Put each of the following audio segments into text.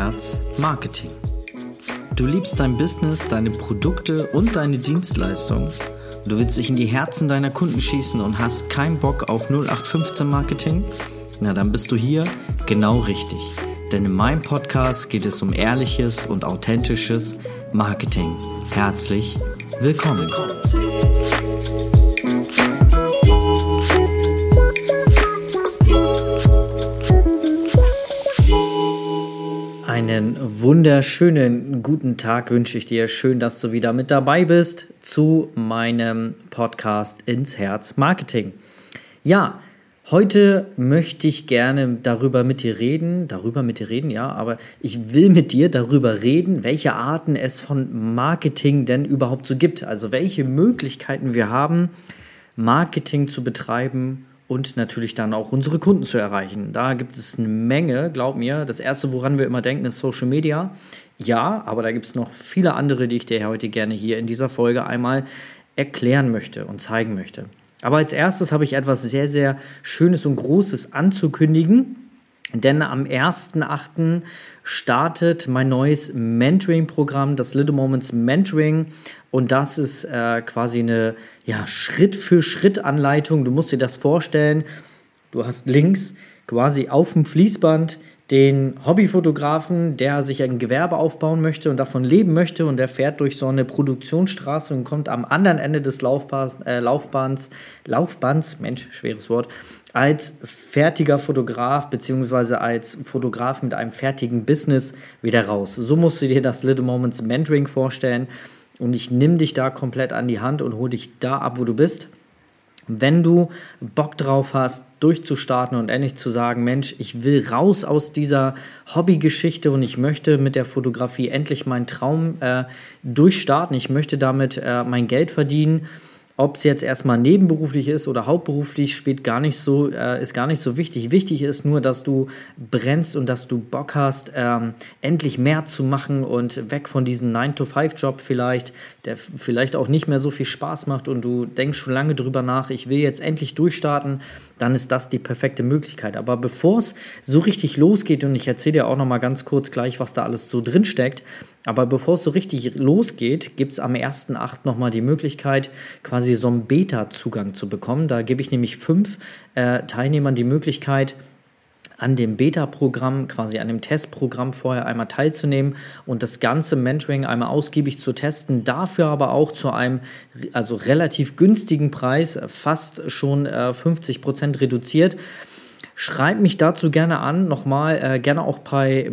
Herz Marketing. Du liebst dein Business, deine Produkte und deine Dienstleistungen. Du willst dich in die Herzen deiner Kunden schießen und hast keinen Bock auf 0815 Marketing? Na, dann bist du hier genau richtig. Denn in meinem Podcast geht es um ehrliches und authentisches Marketing. Herzlich willkommen. Einen wunderschönen guten Tag wünsche ich dir. Schön, dass du wieder mit dabei bist zu meinem Podcast ins Herz Marketing. Ja, heute möchte ich gerne darüber mit dir reden, aber ich will mit dir darüber reden, welche Arten es von Marketing denn überhaupt so gibt. Also welche Möglichkeiten wir haben, Marketing zu betreiben und natürlich dann auch unsere Kunden zu erreichen. Da gibt es eine Menge, glaub mir. Das Erste, woran wir immer denken, ist Social Media. Ja, aber da gibt es noch viele andere, die ich dir heute gerne hier in dieser Folge einmal erklären möchte und zeigen möchte. Aber als erstes habe ich etwas sehr, sehr Schönes und Großes anzukündigen. Denn am 1.8. startet mein neues Mentoring-Programm, das Little Moments Mentoring. Und das ist quasi eine Schritt-für-Schritt-Anleitung. Du musst dir das vorstellen, du hast links quasi auf dem Fließband den Hobbyfotografen, der sich ein Gewerbe aufbauen möchte und davon leben möchte, und der fährt durch so eine Produktionsstraße und kommt am anderen Ende des Laufbands, Mensch, schweres Wort, als fertiger Fotograf bzw. als Fotograf mit einem fertigen Business wieder raus. So musst du dir das Little Moments Mentoring vorstellen, und ich nehme dich da komplett an die Hand und hole dich da ab, wo du bist. Wenn du Bock drauf hast, durchzustarten und endlich zu sagen, Mensch, ich will raus aus dieser Hobbygeschichte und ich möchte mit der Fotografie endlich meinen Traum durchstarten, ich möchte damit mein Geld verdienen. Ob es jetzt erstmal nebenberuflich ist oder hauptberuflich, ist gar nicht so wichtig. Wichtig ist nur, dass du brennst und dass du Bock hast, endlich mehr zu machen und weg von diesem 9-to-5-Job vielleicht, der vielleicht auch nicht mehr so viel Spaß macht, und du denkst schon lange drüber nach, ich will jetzt endlich durchstarten, dann ist das die perfekte Möglichkeit. Aber bevor es so richtig losgeht, und ich erzähle dir auch noch mal ganz kurz gleich, was da alles so drin steckt, aber bevor es so richtig losgeht, gibt es am 1.8. nochmal die Möglichkeit, quasi so einen Beta-Zugang zu bekommen. Da gebe ich nämlich 5 Teilnehmern die Möglichkeit, an dem Beta-Programm, quasi an dem Testprogramm vorher einmal teilzunehmen und das ganze Mentoring einmal ausgiebig zu testen, dafür aber auch zu einem relativ günstigen Preis, fast schon 50% reduziert. Schreib mich dazu gerne an, nochmal, gerne auch bei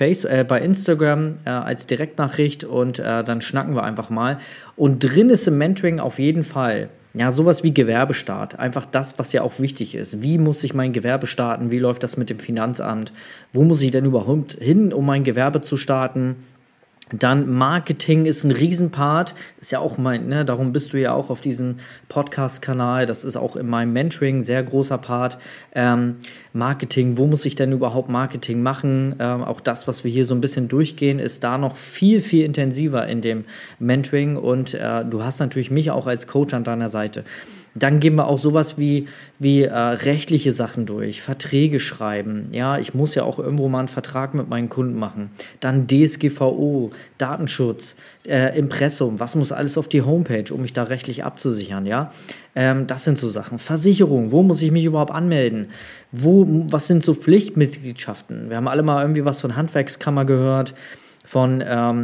Instagram als Direktnachricht, und dann schnacken wir einfach mal. Und drin ist im Mentoring auf jeden Fall sowas wie Gewerbestart, einfach das, was ja auch wichtig ist. Wie muss ich mein Gewerbe starten? Wie läuft das mit dem Finanzamt? Wo muss ich denn überhaupt hin, um mein Gewerbe zu starten? Dann Marketing ist ein Riesenpart, ist ja auch darum bist du ja auch auf diesem Podcast-Kanal, das ist auch in meinem Mentoring ein sehr großer Part. Marketing, wo muss ich denn überhaupt Marketing machen? Auch das, was wir hier so ein bisschen durchgehen, ist da noch viel, viel intensiver in dem Mentoring, und du hast natürlich mich auch als Coach an deiner Seite. Dann gehen wir auch sowas wie rechtliche Sachen durch, Verträge schreiben. Ja, ich muss ja auch irgendwo mal einen Vertrag mit meinen Kunden machen. Dann DSGVO, Datenschutz, Impressum, was muss alles auf die Homepage, um mich da rechtlich abzusichern, ja? Das sind so Sachen. Versicherung, wo muss ich mich überhaupt anmelden? Was sind so Pflichtmitgliedschaften? Wir haben alle mal irgendwie was von Handwerkskammer gehört, von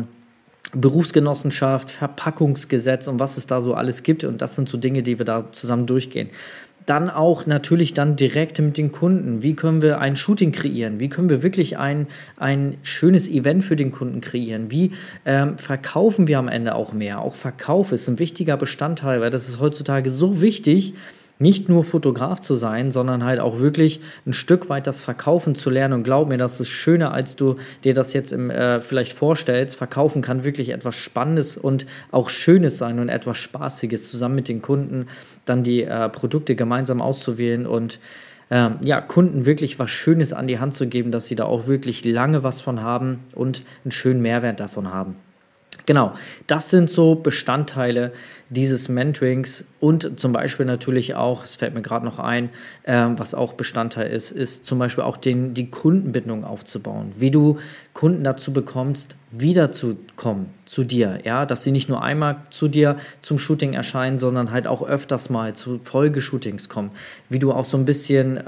Berufsgenossenschaft, Verpackungsgesetz und was es da so alles gibt. Und das sind so Dinge, die wir da zusammen durchgehen. Dann auch natürlich dann direkt mit den Kunden. Wie können wir ein Shooting kreieren? Wie können wir wirklich ein schönes Event für den Kunden kreieren? Wie verkaufen wir am Ende auch mehr? Auch Verkauf ist ein wichtiger Bestandteil, weil das ist heutzutage so wichtig, nicht nur Fotograf zu sein, sondern halt auch wirklich ein Stück weit das Verkaufen zu lernen. Und glaub mir, das ist schöner, als du dir das jetzt vielleicht vorstellst. Verkaufen kann wirklich etwas Spannendes und auch Schönes sein und etwas Spaßiges, zusammen mit den Kunden dann die Produkte gemeinsam auszuwählen und Kunden wirklich was Schönes an die Hand zu geben, dass sie da auch wirklich lange was von haben und einen schönen Mehrwert davon haben. Genau, das sind so Bestandteile dieses Mentorings und zum Beispiel natürlich auch, es fällt mir gerade noch ein, was auch Bestandteil ist zum Beispiel auch die Kundenbindung aufzubauen, wie du Kunden dazu bekommst, wiederzukommen zu dir, ja, dass sie nicht nur einmal zu dir zum Shooting erscheinen, sondern halt auch öfters mal zu Folgeshootings kommen, wie du auch so ein bisschen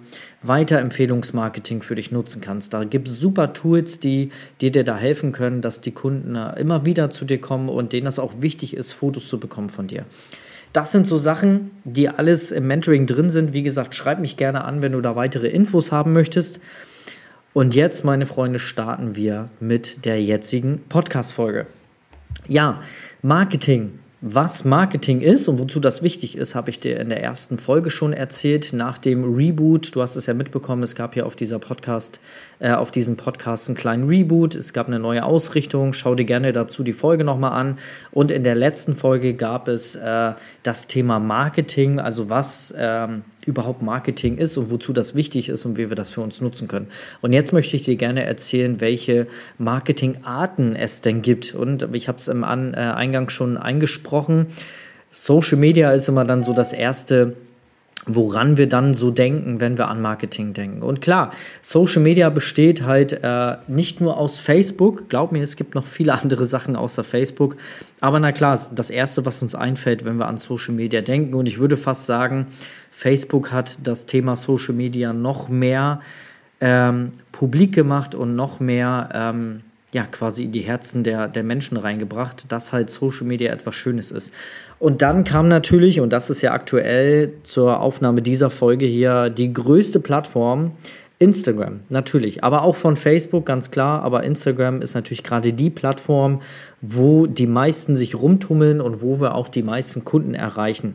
Weiterempfehlungsmarketing für dich nutzen kannst. Da gibt es super Tools, die dir da helfen können, dass die Kunden immer wieder zu dir kommen und denen das auch wichtig ist, Fotos zu bekommen von dir. Das sind so Sachen, die alles im Mentoring drin sind. Wie gesagt, schreib mich gerne an, wenn du da weitere Infos haben möchtest. Und jetzt, meine Freunde, starten wir mit der jetzigen Podcast-Folge. Ja, Marketing. Was Marketing ist und wozu das wichtig ist, habe ich dir in der ersten Folge schon erzählt. Nach dem Reboot, du hast es ja mitbekommen, es gab hier auf diesem Podcast einen kleinen Reboot. Es gab eine neue Ausrichtung. Schau dir gerne dazu die Folge nochmal an. Und in der letzten Folge gab es das Thema Marketing, also was überhaupt Marketing ist und wozu das wichtig ist und wie wir das für uns nutzen können. Und jetzt möchte ich dir gerne erzählen, welche Marketingarten es denn gibt. Und ich habe es im Eingang schon eingesprochen. Social Media ist immer dann so das Erste, woran wir dann so denken, wenn wir an Marketing denken. Und klar, Social Media besteht halt nicht nur aus Facebook. Glaub mir, es gibt noch viele andere Sachen außer Facebook. Aber na klar, das Erste, was uns einfällt, wenn wir an Social Media denken. Und ich würde fast sagen, Facebook hat das Thema Social Media noch mehr publik gemacht und noch mehr quasi in die Herzen der Menschen reingebracht, dass halt Social Media etwas Schönes ist. Und dann kam natürlich, und das ist ja aktuell zur Aufnahme dieser Folge hier, die größte Plattform, Instagram, natürlich. Aber auch von Facebook, ganz klar. Aber Instagram ist natürlich gerade die Plattform, wo die meisten sich rumtummeln und wo wir auch die meisten Kunden erreichen.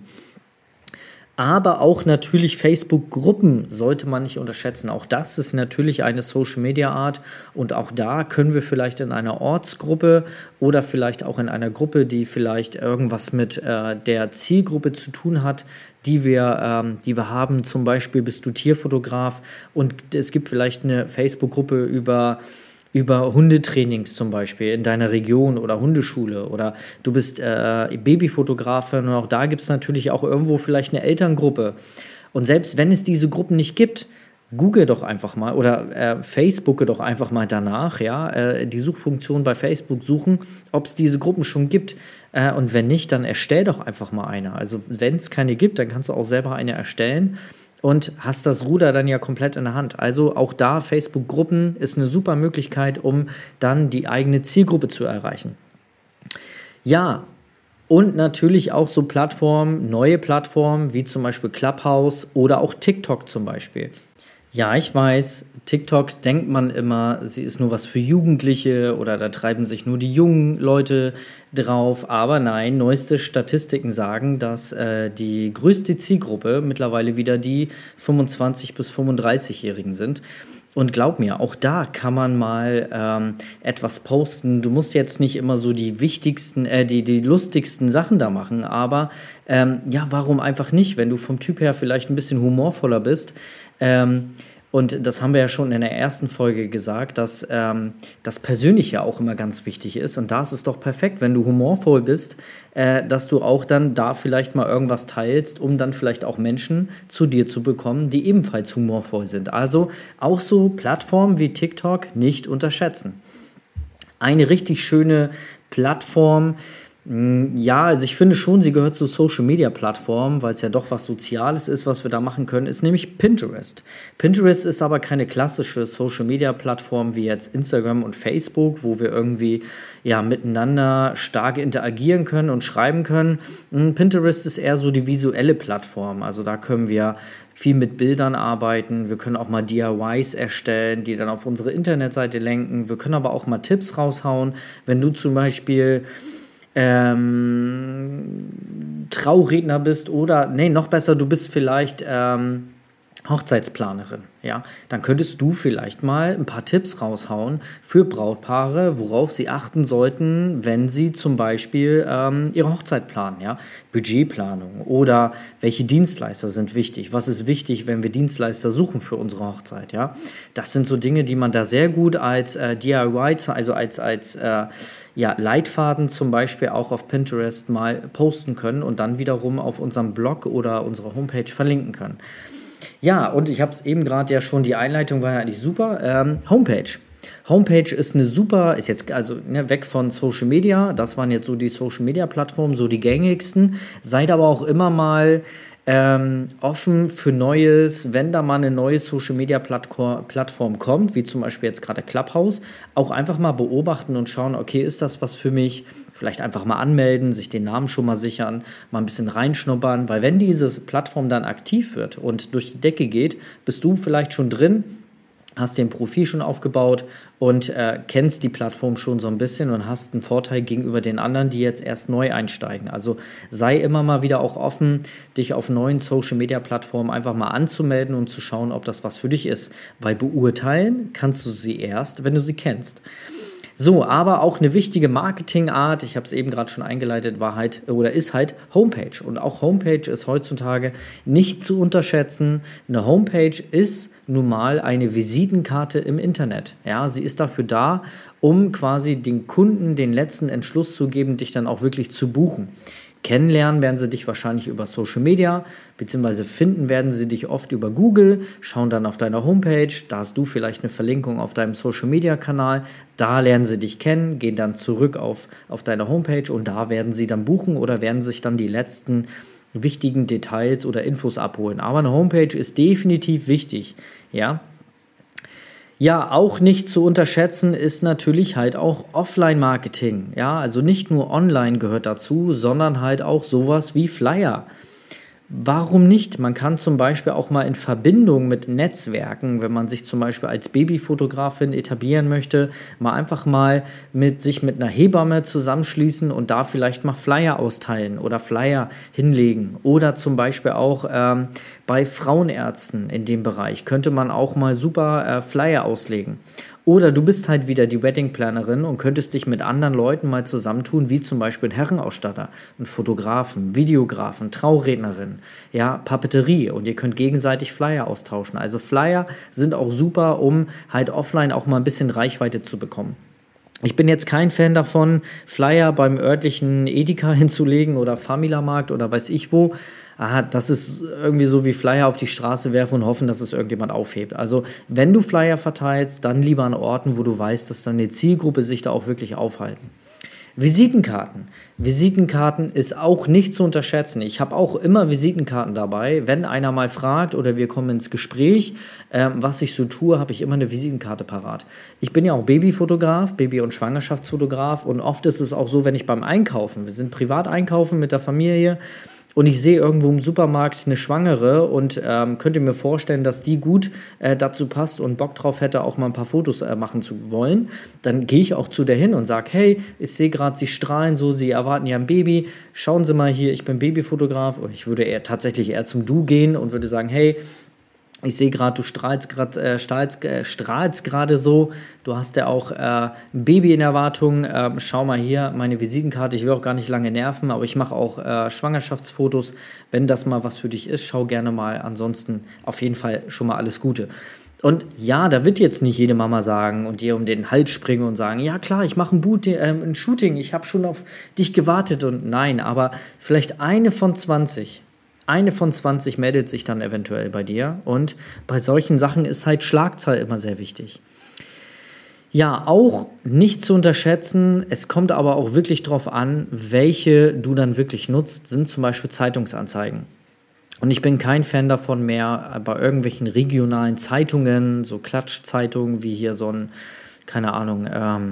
Aber auch natürlich Facebook-Gruppen sollte man nicht unterschätzen. Auch das ist natürlich eine Social-Media-Art und auch da können wir vielleicht in einer Ortsgruppe oder vielleicht auch in einer Gruppe, die vielleicht irgendwas mit der Zielgruppe zu tun hat, die wir haben. Zum Beispiel bist du Tierfotograf und es gibt vielleicht eine Facebook-Gruppe über Hundetrainings zum Beispiel in deiner Region oder Hundeschule oder du bist Babyfotografin und auch da gibt es natürlich auch irgendwo vielleicht eine Elterngruppe. Und selbst wenn es diese Gruppen nicht gibt, google doch einfach mal oder Facebooke doch einfach mal danach, ja, die Suchfunktion bei Facebook suchen, ob es diese Gruppen schon gibt. Und wenn nicht, dann erstell doch einfach mal eine. Also wenn es keine gibt, dann kannst du auch selber eine erstellen. Und hast das Ruder dann ja komplett in der Hand. Also auch da, Facebook-Gruppen ist eine super Möglichkeit, um dann die eigene Zielgruppe zu erreichen. Ja, und natürlich auch so neue Plattformen, wie zum Beispiel Clubhouse oder auch TikTok zum Beispiel. Ja, ich weiß, TikTok denkt man immer, sie ist nur was für Jugendliche oder da treiben sich nur die jungen Leute drauf. Aber nein, neueste Statistiken sagen, dass die größte Zielgruppe mittlerweile wieder die 25- bis 35-Jährigen sind. Und glaub mir, auch da kann man mal etwas posten. Du musst jetzt nicht immer so die wichtigsten, die lustigsten Sachen da machen, aber warum einfach nicht, wenn du vom Typ her vielleicht ein bisschen humorvoller bist. Und das haben wir ja schon in der ersten Folge gesagt, dass das Persönliche auch immer ganz wichtig ist. Und da ist es doch perfekt, wenn du humorvoll bist, dass du auch dann da vielleicht mal irgendwas teilst, um dann vielleicht auch Menschen zu dir zu bekommen, die ebenfalls humorvoll sind. Also auch so Plattformen wie TikTok nicht unterschätzen. Eine richtig schöne Plattform. Ja, also ich finde schon, sie gehört zu Social-Media-Plattformen, weil es ja doch was Soziales ist, was wir da machen können, ist nämlich Pinterest. Pinterest ist aber keine klassische Social-Media-Plattform wie jetzt Instagram und Facebook, wo wir irgendwie miteinander stark interagieren können und schreiben können. Pinterest ist eher so die visuelle Plattform, also da können wir viel mit Bildern arbeiten, wir können auch mal DIYs erstellen, die dann auf unsere Internetseite lenken, wir können aber auch mal Tipps raushauen, wenn du zum Beispiel Trauredner bist oder, noch besser, du bist vielleicht Hochzeitsplanerin, ja, dann könntest du vielleicht mal ein paar Tipps raushauen für Brautpaare, worauf sie achten sollten, wenn sie zum Beispiel ihre Hochzeit planen, ja, Budgetplanung oder welche Dienstleister sind wichtig, was ist wichtig, wenn wir Dienstleister suchen für unsere Hochzeit, ja, das sind so Dinge, die man da sehr gut als DIY, also als ja, Leitfaden zum Beispiel auch auf Pinterest mal posten können und dann wiederum auf unserem Blog oder unserer Homepage verlinken können. Ja, und ich habe es eben gerade ja schon, die Einleitung war ja eigentlich super. Homepage. Homepage ist eine super, ist jetzt also weg von Social Media, das waren jetzt so die Social Media Plattformen, so die gängigsten. Seid aber auch immer mal offen für Neues, wenn da mal eine neue Social Media Plattform kommt, wie zum Beispiel jetzt gerade Clubhouse, auch einfach mal beobachten und schauen, okay, ist das was für mich? Vielleicht einfach mal anmelden, sich den Namen schon mal sichern, mal ein bisschen reinschnuppern, weil wenn diese Plattform dann aktiv wird und durch die Decke geht, bist du vielleicht schon drin, hast den Profil schon aufgebaut und kennst die Plattform schon so ein bisschen und hast einen Vorteil gegenüber den anderen, die jetzt erst neu einsteigen. Also sei immer mal wieder auch offen, dich auf neuen Social-Media-Plattformen einfach mal anzumelden und zu schauen, ob das was für dich ist. Weil beurteilen kannst du sie erst, wenn du sie kennst. So, aber auch eine wichtige Marketingart, ich habe es eben gerade schon eingeleitet, war halt oder ist halt Homepage. Und auch Homepage ist heutzutage nicht zu unterschätzen. Eine Homepage ist nun mal eine Visitenkarte im Internet. Ja, sie ist dafür da, um quasi den Kunden den letzten Entschluss zu geben, dich dann auch wirklich zu buchen. Kennenlernen werden sie dich wahrscheinlich über Social Media, beziehungsweise finden werden sie dich oft über Google, schauen dann auf deiner Homepage, da hast du vielleicht eine Verlinkung auf deinem Social Media Kanal, da lernen sie dich kennen, gehen dann zurück auf deine Homepage und da werden sie dann buchen oder werden sich dann die letzten wichtigen Details oder Infos abholen. Aber eine Homepage ist definitiv wichtig, ja. Ja, auch nicht zu unterschätzen ist natürlich halt auch Offline-Marketing. Ja, also nicht nur online gehört dazu, sondern halt auch sowas wie Flyer. Warum nicht? Man kann zum Beispiel auch mal in Verbindung mit Netzwerken, wenn man sich zum Beispiel als Babyfotografin etablieren möchte, mal einfach mal sich mit einer Hebamme zusammenschließen und da vielleicht mal Flyer austeilen oder Flyer hinlegen. Oder zum Beispiel auch bei Frauenärzten in dem Bereich könnte man auch mal super Flyer auslegen. Oder du bist halt wieder die Wedding-Plannerin und könntest dich mit anderen Leuten mal zusammentun, wie zum Beispiel ein Herrenausstatter, ein Fotografen, Videografen, Traurednerin, ja, Papeterie und ihr könnt gegenseitig Flyer austauschen. Also Flyer sind auch super, um halt offline auch mal ein bisschen Reichweite zu bekommen. Ich bin jetzt kein Fan davon, Flyer beim örtlichen Edeka hinzulegen oder Famila-Markt oder weiß ich wo. Das ist irgendwie so wie Flyer auf die Straße werfen und hoffen, dass es irgendjemand aufhebt. Also wenn du Flyer verteilst, dann lieber an Orten, wo du weißt, dass deine Zielgruppe sich da auch wirklich aufhalten. Visitenkarten. Visitenkarten ist auch nicht zu unterschätzen. Ich habe auch immer Visitenkarten dabei. Wenn einer mal fragt oder wir kommen ins Gespräch, was ich so tue, habe ich immer eine Visitenkarte parat. Ich bin ja auch Babyfotograf, Baby- und Schwangerschaftsfotograf und oft ist es auch so, wenn ich beim Einkaufen, wir sind privat einkaufen mit der Familie, und ich sehe irgendwo im Supermarkt eine Schwangere und könnte mir vorstellen, dass die gut dazu passt und Bock drauf hätte, auch mal ein paar Fotos machen zu wollen, dann gehe ich auch zu der hin und sage, hey, ich sehe gerade, Sie strahlen so, Sie erwarten ja ein Baby, schauen Sie mal hier, ich bin Babyfotograf. Und ich würde tatsächlich eher zum Du gehen und würde sagen, hey, ich sehe gerade, du strahlst gerade so. Du hast ja auch ein Baby in Erwartung. Schau mal hier, meine Visitenkarte. Ich will auch gar nicht lange nerven, aber ich mache auch Schwangerschaftsfotos. Wenn das mal was für dich ist, schau gerne mal. Ansonsten auf jeden Fall schon mal alles Gute. Und ja, da wird jetzt nicht jede Mama sagen und dir um den Hals springen und sagen, ja klar, ich mache ein Shooting, ich habe schon auf dich gewartet. Und nein, aber vielleicht eine von 20 meldet sich dann eventuell bei dir und bei solchen Sachen ist halt Schlagzahl immer sehr wichtig. Ja, auch nicht zu unterschätzen, es kommt aber auch wirklich drauf an, welche du dann wirklich nutzt, sind zum Beispiel Zeitungsanzeigen. Und ich bin kein Fan davon mehr, bei irgendwelchen regionalen Zeitungen, so Klatschzeitungen wie hier so ein, keine Ahnung,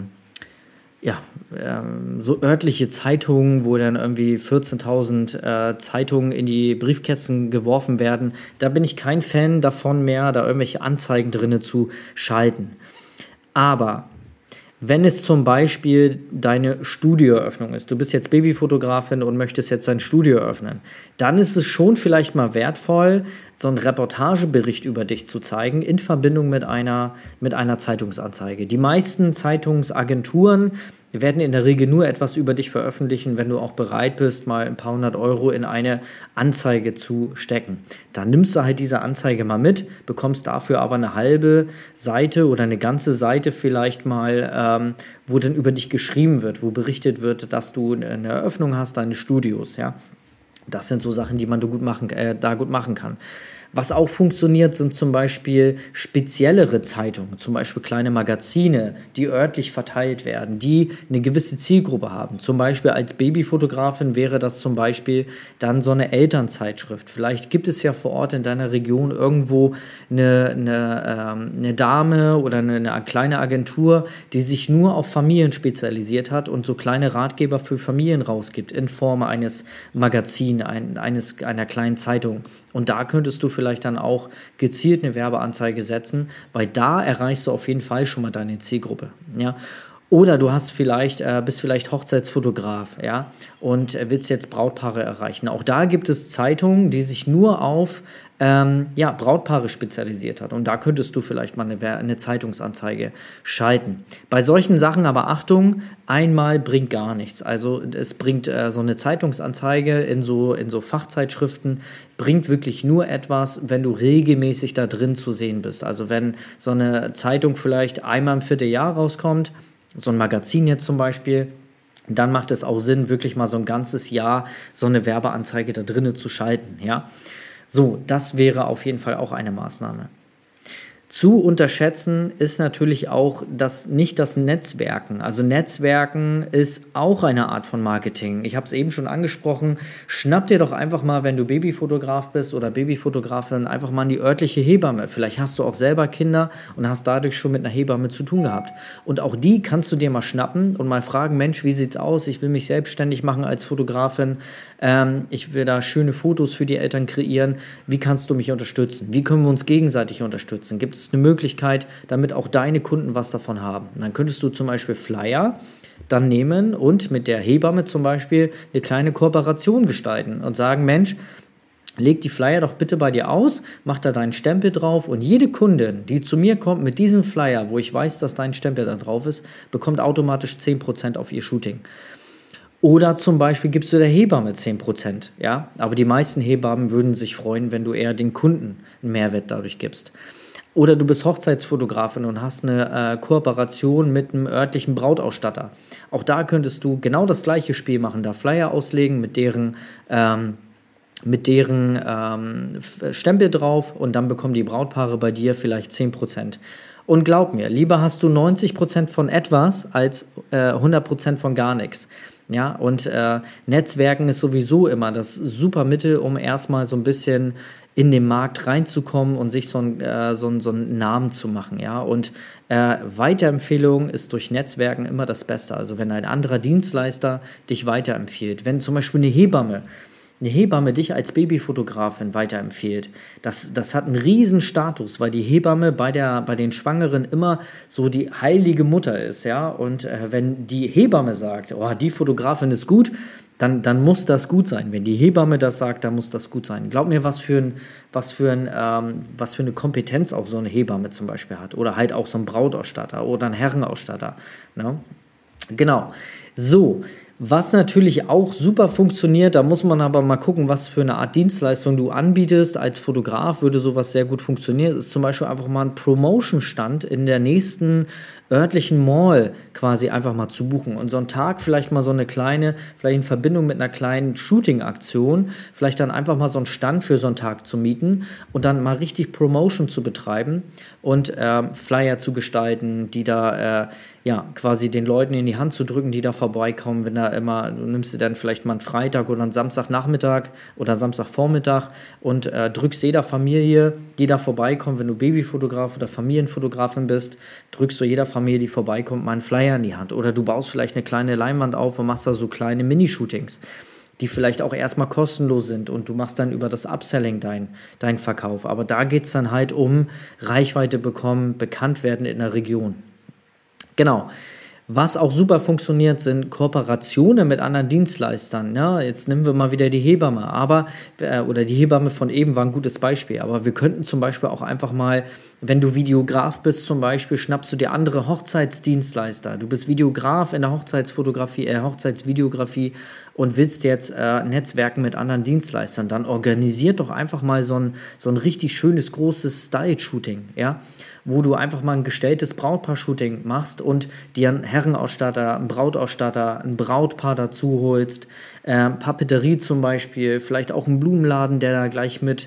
so örtliche Zeitungen, wo dann irgendwie 14.000 Zeitungen in die Briefkästen geworfen werden. Da bin ich kein Fan davon mehr, da irgendwelche Anzeigen drinne zu schalten. Aber wenn es zum Beispiel deine Studioeröffnung ist, du bist jetzt Babyfotografin und möchtest jetzt dein Studio öffnen, dann ist es schon vielleicht mal wertvoll, so einen Reportagebericht über dich zu zeigen in Verbindung mit einer Zeitungsanzeige. Die meisten Zeitungsagenturen werden in der Regel nur etwas über dich veröffentlichen, wenn du auch bereit bist, mal ein paar hundert Euro in eine Anzeige zu stecken. Dann nimmst du halt diese Anzeige mal mit, bekommst dafür aber eine halbe Seite oder eine ganze Seite vielleicht mal, wo dann über dich geschrieben wird, wo berichtet wird, dass du eine Eröffnung hast, deines Studios, ja. Das sind so Sachen, die man gut machen kann. Was auch funktioniert, sind zum Beispiel speziellere Zeitungen, zum Beispiel kleine Magazine, die örtlich verteilt werden, die eine gewisse Zielgruppe haben. Zum Beispiel als Babyfotografin wäre das zum Beispiel dann so eine Elternzeitschrift. Vielleicht gibt es ja vor Ort in deiner Region irgendwo eine Dame oder eine kleine Agentur, die sich nur auf Familien spezialisiert hat und so kleine Ratgeber für Familien rausgibt in Form eines Magazins, einer kleinen Zeitung. Und da könntest du vielleicht dann auch gezielt eine Werbeanzeige setzen, weil da erreichst du auf jeden Fall schon mal deine Zielgruppe, ja. Oder du bist vielleicht Hochzeitsfotograf, ja, und willst jetzt Brautpaare erreichen. Auch da gibt es Zeitungen, die sich nur auf Brautpaare spezialisiert hat. Und da könntest du vielleicht mal eine Zeitungsanzeige schalten. Bei solchen Sachen aber Achtung, einmal bringt gar nichts. Also es bringt so eine Zeitungsanzeige in so Fachzeitschriften, bringt wirklich nur etwas, wenn du regelmäßig da drin zu sehen bist. Also wenn so eine Zeitung vielleicht einmal im Vierteljahr rauskommt, so ein Magazin jetzt zum Beispiel, dann macht es auch Sinn, wirklich mal so ein ganzes Jahr so eine Werbeanzeige da drinnen zu schalten, ja. So, das wäre auf jeden Fall auch eine Maßnahme. Zu unterschätzen ist natürlich auch das Netzwerken. Also Netzwerken ist auch eine Art von Marketing. Ich habe es eben schon angesprochen. Schnapp dir doch einfach mal, wenn du Babyfotograf bist oder Babyfotografin, einfach mal die örtliche Hebamme. Vielleicht hast du auch selber Kinder und hast dadurch schon mit einer Hebamme zu tun gehabt. Und auch die kannst du dir mal schnappen und mal fragen, Mensch, wie sieht's aus? Ich will mich selbstständig machen als Fotografin. Ich will da schöne Fotos für die Eltern kreieren. Wie kannst du mich unterstützen? Wie können wir uns gegenseitig unterstützen? Gibt es eine Möglichkeit, damit auch deine Kunden was davon haben? Und dann könntest du zum Beispiel Flyer dann nehmen und mit der Hebamme zum Beispiel eine kleine Kooperation gestalten und sagen, Mensch, leg die Flyer doch bitte bei dir aus, mach da deinen Stempel drauf und jede Kundin, die zu mir kommt mit diesem Flyer, wo ich weiß, dass dein Stempel da drauf ist, bekommt automatisch 10% auf ihr Shooting. Oder zum Beispiel gibst du der Hebamme 10%, ja? Aber die meisten Hebammen würden sich freuen, wenn du eher den Kunden einen Mehrwert dadurch gibst. Oder du bist Hochzeitsfotografin und hast eine Kooperation mit einem örtlichen Brautausstatter. Auch da könntest du genau das gleiche Spiel machen, da Flyer auslegen mit deren Stempel drauf und dann bekommen die Brautpaare bei dir vielleicht 10%. Und glaub mir, lieber hast du 90% von etwas als 100% von gar nichts. Ja, und Netzwerken ist sowieso immer das super Mittel, um erstmal so ein bisschen in den Markt reinzukommen und sich so einen Namen zu machen. Ja? Und Weiterempfehlung ist durch Netzwerken immer das Beste. Also wenn ein anderer Dienstleister dich weiterempfiehlt, wenn zum Beispiel eine Hebamme dich als Babyfotografin weiterempfiehlt. Das hat einen riesen Status, weil die Hebamme bei den Schwangeren immer so die heilige Mutter ist, ja. Und wenn die Hebamme sagt, oh, die Fotografin ist gut, dann muss das gut sein. Wenn die Hebamme das sagt, dann muss das gut sein. Glaub mir, was für eine Kompetenz auch so eine Hebamme zum Beispiel hat. Oder halt auch so ein Brautausstatter oder ein Herrenausstatter. Ne? Genau. So. Was natürlich auch super funktioniert, da muss man aber mal gucken, was für eine Art Dienstleistung du anbietest. Als Fotograf würde sowas sehr gut funktionieren. Ist zum Beispiel einfach mal ein Promotion-Stand in der nächsten örtlichen Mall quasi einfach mal zu buchen. Und so einen Tag vielleicht mal so eine kleine, vielleicht in Verbindung mit einer kleinen Shooting-Aktion, vielleicht dann einfach mal so einen Stand für so einen Tag zu mieten und dann mal richtig Promotion zu betreiben und Flyer zu gestalten, die da quasi den Leuten in die Hand zu drücken, die da vorbeikommen, du nimmst dir dann vielleicht mal einen Freitag oder einen Samstagnachmittag oder Samstagvormittag und drückst jeder Familie, die da vorbeikommt, wenn du Babyfotograf oder Familienfotografin bist, drückst du jeder Familie, die vorbeikommt, mal einen Flyer in die Hand. Oder du baust vielleicht eine kleine Leinwand auf und machst da so kleine Minishootings, die vielleicht auch erstmal kostenlos sind und du machst dann über das Upselling deinen Verkauf. Aber da geht es dann halt um Reichweite bekommen, bekannt werden in der Region. Genau. Was auch super funktioniert, sind Kooperationen mit anderen Dienstleistern. Ja, jetzt nehmen wir mal wieder die Hebamme, oder die Hebamme von eben war ein gutes Beispiel. Aber wir könnten zum Beispiel auch einfach mal, wenn du Videograf bist zum Beispiel, schnappst du dir andere Hochzeitsdienstleister. Du bist Videograf in der Hochzeitsvideografie und willst jetzt netzwerken mit anderen Dienstleistern. Dann organisiert doch einfach mal so ein richtig schönes, großes Style-Shooting, ja, wo du einfach mal ein gestelltes Brautpaar-Shooting machst und dir einen Herrenausstatter, einen Brautausstatter, ein Brautpaar dazu holst, Papeterie zum Beispiel, vielleicht auch einen Blumenladen, der da gleich mit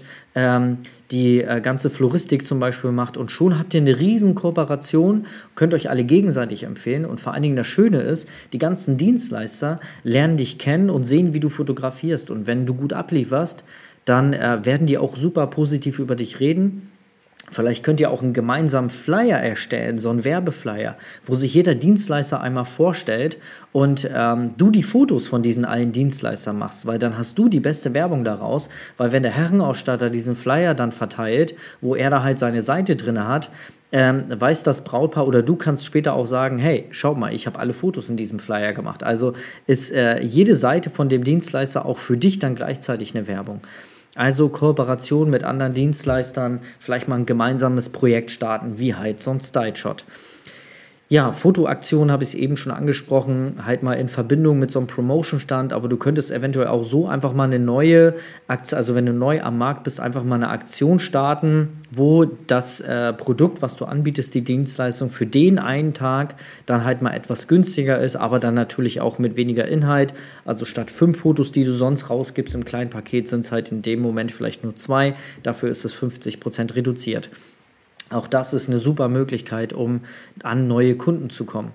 die ganze Floristik zum Beispiel macht, und schon habt ihr eine riesen Kooperation, könnt euch alle gegenseitig empfehlen, und vor allen Dingen das Schöne ist, die ganzen Dienstleister lernen dich kennen und sehen, wie du fotografierst, und wenn du gut ablieferst, dann werden die auch super positiv über dich reden. Vielleicht könnt ihr auch einen gemeinsamen Flyer erstellen, so einen Werbeflyer, wo sich jeder Dienstleister einmal vorstellt und du die Fotos von diesen allen Dienstleistern machst, weil dann hast du die beste Werbung daraus, weil wenn der Herrenausstatter diesen Flyer dann verteilt, wo er da halt seine Seite drin hat, weiß das Brautpaar, oder du kannst später auch sagen, hey, schau mal, ich habe alle Fotos in diesem Flyer gemacht. Also ist jede Seite von dem Dienstleister auch für dich dann gleichzeitig eine Werbung. Also Kooperation mit anderen Dienstleistern, vielleicht mal ein gemeinsames Projekt starten, wie halt so ein Style-Shot. Ja, Fotoaktion habe ich eben schon angesprochen, halt mal in Verbindung mit so einem Promotion-Stand, aber du könntest eventuell auch so einfach mal eine neue Aktion, also wenn du neu am Markt bist, einfach mal eine Aktion starten, wo das Produkt, was du anbietest, die Dienstleistung für den einen Tag dann halt mal etwas günstiger ist, aber dann natürlich auch mit weniger Inhalt. Also statt 5 Fotos, die du sonst rausgibst im kleinen Paket, sind es halt in dem Moment vielleicht nur 2, dafür ist es 50% reduziert. Auch das ist eine super Möglichkeit, um an neue Kunden zu kommen.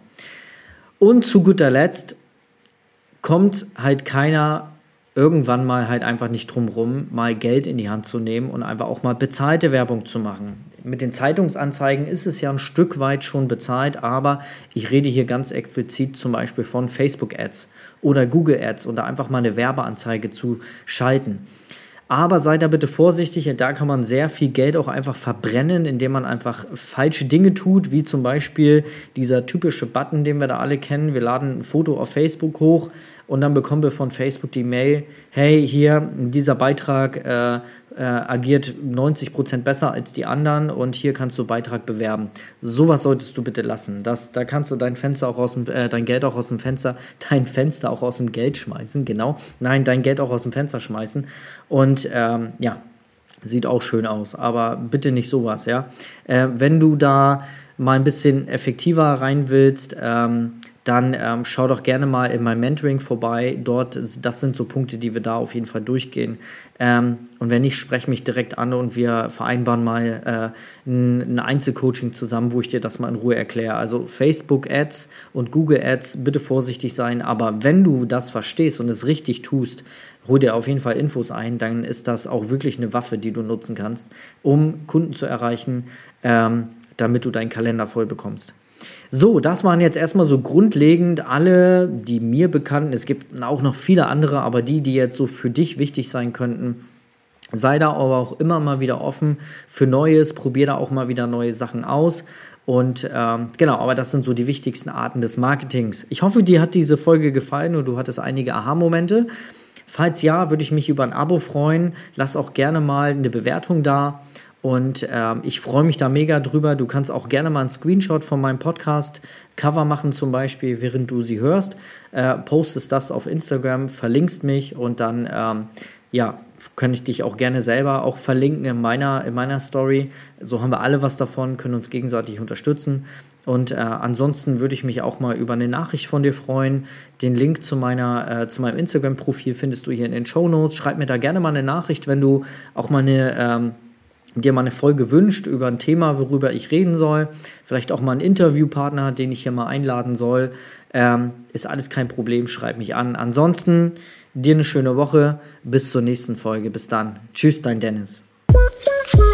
Und zu guter Letzt kommt halt keiner irgendwann mal halt einfach nicht drum rum, mal Geld in die Hand zu nehmen und einfach auch mal bezahlte Werbung zu machen. Mit den Zeitungsanzeigen ist es ja ein Stück weit schon bezahlt, aber ich rede hier ganz explizit zum Beispiel von Facebook-Ads oder Google-Ads oder einfach mal eine Werbeanzeige zu schalten. Aber sei da bitte vorsichtig, da kann man sehr viel Geld auch einfach verbrennen, indem man einfach falsche Dinge tut, wie zum Beispiel dieser typische Button, den wir da alle kennen. Wir laden ein Foto auf Facebook hoch und dann bekommen wir von Facebook die Mail, hey, hier, dieser Beitrag agiert 90% besser als die anderen und hier kannst du Beitrag bewerben. Sowas solltest du bitte lassen. Da kannst du dein Fenster auch dein Geld auch aus dem Fenster, dein Fenster auch aus dem Geld schmeißen, genau. Nein, dein Geld auch aus dem Fenster schmeißen. Und ja, sieht auch schön aus, aber bitte nicht sowas, ja. Wenn du da mal ein bisschen effektiver rein willst, dann schau doch gerne mal in meinem Mentoring vorbei. Das sind so Punkte, die wir da auf jeden Fall durchgehen. Und wenn nicht, sprech mich direkt an und wir vereinbaren mal ein Einzelcoaching zusammen, wo ich dir das mal in Ruhe erkläre. Also Facebook-Ads und Google-Ads, bitte vorsichtig sein. Aber wenn du das verstehst und es richtig tust, hol dir auf jeden Fall Infos ein. Dann ist das auch wirklich eine Waffe, die du nutzen kannst, um Kunden zu erreichen, damit du deinen Kalender voll bekommst. So, das waren jetzt erstmal so grundlegend alle, die mir bekannten. Es gibt auch noch viele andere, aber die jetzt so für dich wichtig sein könnten. Sei da aber auch immer mal wieder offen für Neues, probier da auch mal wieder neue Sachen aus. Und genau, aber das sind so die wichtigsten Arten des Marketings. Ich hoffe, dir hat diese Folge gefallen und du hattest einige Aha-Momente. Falls ja, würde ich mich über ein Abo freuen. Lass auch gerne mal eine Bewertung da. Und ich freue mich da mega drüber. Du kannst auch gerne mal einen Screenshot von meinem Podcast-Cover machen, zum Beispiel, während du sie hörst. Postest das auf Instagram, verlinkst mich und dann kann ich dich auch gerne selber auch verlinken in meiner Story. So haben wir alle was davon, können uns gegenseitig unterstützen. Und ansonsten würde ich mich auch mal über eine Nachricht von dir freuen. Den Link zu meinem Instagram-Profil findest du hier in den Shownotes. Schreib mir da gerne mal eine Nachricht, wenn du auch mal dir mal eine Folge wünscht über ein Thema, worüber ich reden soll. Vielleicht auch mal einen Interviewpartner, den ich hier mal einladen soll. Ist alles kein Problem, schreib mich an. Ansonsten dir eine schöne Woche. Bis zur nächsten Folge. Bis dann. Tschüss, dein Dennis.